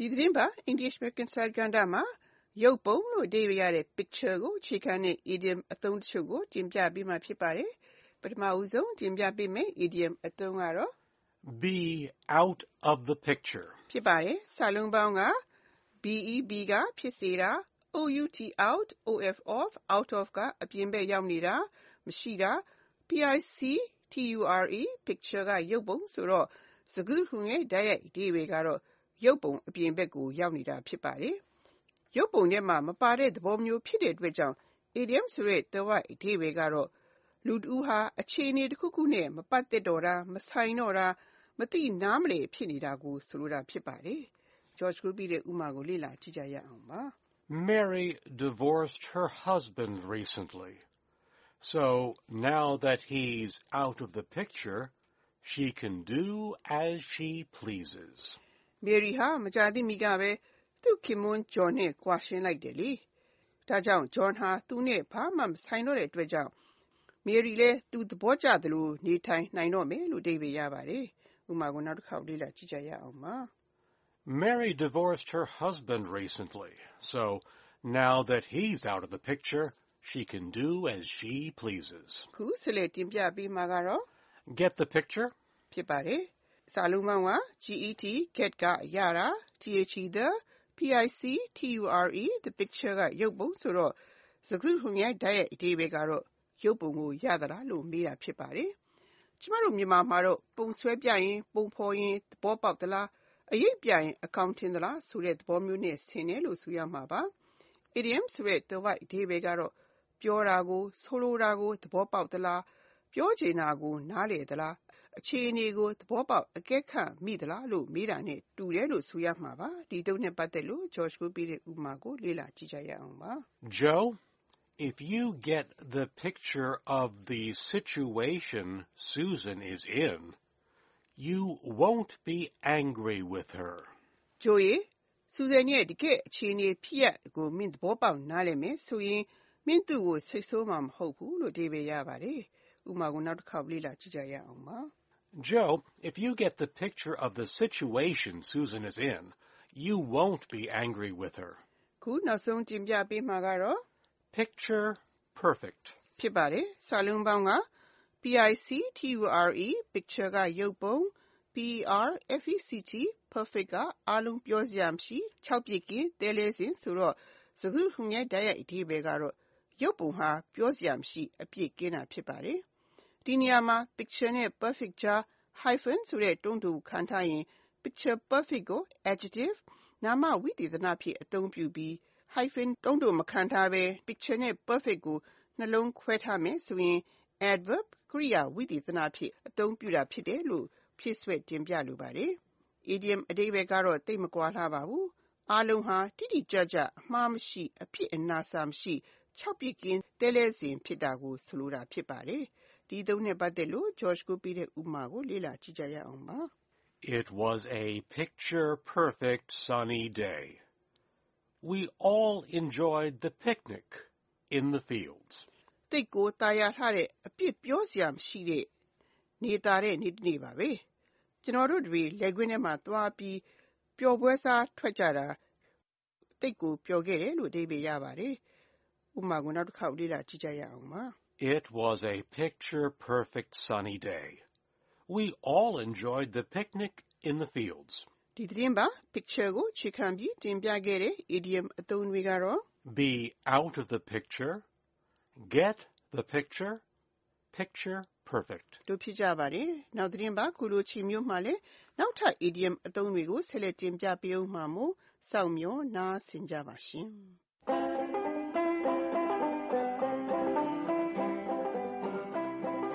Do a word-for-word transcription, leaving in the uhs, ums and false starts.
ဒီသတင်းပါအင်္ဂလိပ်မှာကန်ဆယ်ကန်တာမှာရုပ်ပုံလို့အဓိပ္ပာယ်ရတဲ့ picture ကိုအခြေခံတဲ့ idiom အသုံးတချို့ကိုတင်ပြပေးမှာဖြစ်ပါတယ်။ပထမဦးဆုံးတင်ပြပေးမယ့် idiom အသုံးကတော့ be out of the picture ဖြစ်ပါတယ်။စာလုံးပေါင်းက be ကဖြစ်စေတာ out out of off out of ကအပြင်ဘက်ရောက်နေတာမရှိတာ picture picture ကရုပ်ပုံဆိုတော့စကားခုံရဲ့တိုက်ရိုက်အဓိပ္ပာယ်ကတော့ရုပ်ပုံအပြင်ဘက်ကိုရောက်နေတာဖြစ်ပါတယ်။ရုပ်ပုံထဲမှာမပါတဲ့သဘောမျိုးဖြစ်တဲ့အတွက်ကြောင့် idiom ဆိုတဲ့သွယ်ဝိုက်အဓိပ္ပာယ်ကတော့လူတဦးဟာအခြေအနေတစ်ခုခုနဲ့မပတ်သက်တော့တာမဆိုင်တော့တာမသိနားမလည်ဖြစ်နေတာကိုဆိုလိုတာဖြစ်ပါတယ်။ George ကိုပြီးတဲ့ဥပမာကိုလေ့လာကြည့်ကြရအောင်ပါ။ Mary divorced her husband recently. So now that he's out of the picture, she can do as she pleases. Mary ဟာမကြာသေးမီကပဲသူ့ခင်မွန်း John နဲ့ကွာရှင်းလိုက်တယ်လေ။ဒါကြောင့် John ဟာသူနဲ့ဘာမှမဆိုင်တော့တဲ့အတွက်ကြောင့် Mary လည်းသူသဘောကျသလိုနေထိုင်နိုင်တော့မယ်လို့အဓိပ္ပာယ်ရပါတယ်။ဥပမာကိုနောက်တစ်ခေါက်လေ့လာကြည့်ကြရအောင်ပါ။ Mary divorced her husband recently. So now that he's out of the picture, she can do as she pleases. ခုဆက်လက်တင်ပြပေးမှာကတော့ Get the picture? ဖြစ်ပါတယ်။စာလုံးပေါင်းက get get ကရတာ the picture the picture ကရုပ်ပုံဆိုတော့စကားခုံရဲ့တိုက်ရိုက်အဓိပ္ပာယ်ကတော့ရုပ်ပုံကိုရသလားလို့မေးတာဖြစ်ပါတယ်။ကျမတို့မြန်မာမှာတော့ပုံဆွဲပြရင်ပုံဖော်ရင်သဘောပေါက်သလားအရိပ်ပြရင်အကောင့်ထင်သလားဆိုတဲ့သဘောမျိုးနဲ့ဆင်တယ်လို့ဆိုရမှာပါ။ idiom ဆိုတဲ့သွယ်ဝိုက်အဓိပ္ပာယ်ကတော့ပြောတာကိုဆိုလိုတာကိုသဘောပေါက်သလားပြောချင်တာကိုနားလည်သလားအခြေအနေကိုသဘောပေါက်အကဲခတ်မိသလားလို့မေးတာနဲ့တူတယ်လို့ဆိုရမှာပါ။ဒီသုံးနဲ့ပတ်သက်လို့ George ကိုပြီးတဲ့ဥပမာကိုလေ့လာကြည့်ကြရအောင်ပါ။ Joe, if you get the picture of the situation Susan is in, you won't be angry with her. Joe ရေ Susan ရဲ့တကယ့်အခြေအနေဖြစ်ရပ်ကိုမင်းသဘောပေါက်နားလည်မယ်ဆိုရင်မင်းသူ့ကိုစိတ်ဆိုးမှာမဟုတ်ဘူးလို့အဓိပ္ပာယ်ရပါတယ်။ဥပမာကိုနောက်တစ်ခေါက်လေ့လာကြည့်ကြရအောင်ပါ။ Joe, if you get the picture of the situation Susan is in, you won't be angry with her. ခုနောက်ဆုံးတင်ပြပေးမှာကတော့ Picture perfect. ဖြစ်ပါတယ်။စာလုံးပေါင်းက picture picture ကရုပ်ပုံ perfect perfect ကအားလုံးပြောစရာမရှိခြောက်ပြစ်ကင်းတဲလဲစဉ်ဆိုတော့စကားခုံရဲ့တိုက်ရိုက်အဓိပ္ပာယ်ကတော့ရုပ်ပုံဟာပြောစရာမရှိအပြစ်ကင်းတာဖြစ်ပါတယ်။ဒီနေရာမှာ picture နဲ့ perfect ကြား hyphen ဆိုတဲ့တွန်းတူခံထားရင် picture perfect ကို adjective နာမဝိသေသနဖြစ်အသုံးပြုပြီး hyphen တွန်းတူမခံထားဘဲ picture နဲ့ perfect ကိုနှလုံးခွဲထားမယ်ဆိုရင် adverb ကရိယာဝိသေသနဖြစ်အသုံးပြုတာဖြစ်တယ်လို့ဖြည့်စွက်တင်ပြလိုပါတယ်။ idiom အဓိပ္ပာယ်ကတော့သိပ်မကွာလှပါဘူး။အားလုံးဟာတိတိကျကျအမှားမရှိအဖြစ်အနာစာမရှိခြောက်ပြစ်ကင်းတဲလဲစဉ်ဖြစ်တာကိုဆိုလိုတာဖြစ်ပါတယ်။ဒီသုံးနဲ့ပတ်သက်လို့ George ကိုပြီးတဲ့ဥပမာကိုလေ့လာကြည့်ကြရအောင်ပါ။ It was a picture perfect sunny day. We all enjoyed the picnic in the fields. သိပ်ကိုတာယာထားတဲ့အပြစ်ပြောစရာမရှိတဲ့နေတာတဲ့နေ့တစ်နေ့ပါပဲ။ကျွန်တော်တို့တွေလက်ကွင်းထဲမှာသွားပြီးပျော်ပွဲစားထွက်ကြတာသိပ်ကိုပျော်ခဲ့တယ်လို့အဓိပ္ပာယ်ရပါတယ်။ဥပမာကိုနောက်တစ်ခေါက်လေ့လာကြည့်ကြရအောင်ပါ။ It was a picture perfect sunny day. We all enjoyed the picnic in the fields. ဒီသတင်းပါ picture ကိုခြေခံပြီးတင်ပြခဲ့တဲ့ idiom အသုံးတွေကတော့ be out of the picture, get the picture, picture perfect တို့ဖြစ်ကြပါတယ်။နောက်သတင်းပါခုလိုချီမျိုးမှလည်းနောက်ထပ် idiom အသုံးတွေကိုဆက်လက်တင်ပြပေးအောင်မှာမို့စောင့်မျှော်နားဆင်ကြပါရှင်။